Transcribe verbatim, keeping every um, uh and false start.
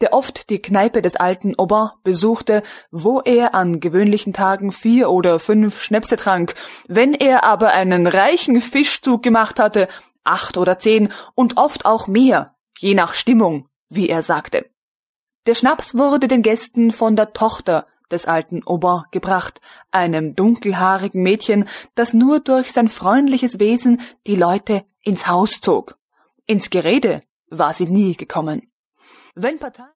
der oft die Kneipe des alten Ober besuchte, wo er an gewöhnlichen Tagen vier oder fünf Schnäpse trank, wenn er aber einen reichen Fischzug gemacht hatte, acht oder zehn und oft auch mehr, je nach Stimmung, wie er sagte. Der Schnaps wurde den Gästen von der Tochter des alten Ober gebracht, einem dunkelhaarigen Mädchen, das nur durch sein freundliches Wesen die Leute ins Haus zog. Ins Gerede war sie nie gekommen. Wenn Partei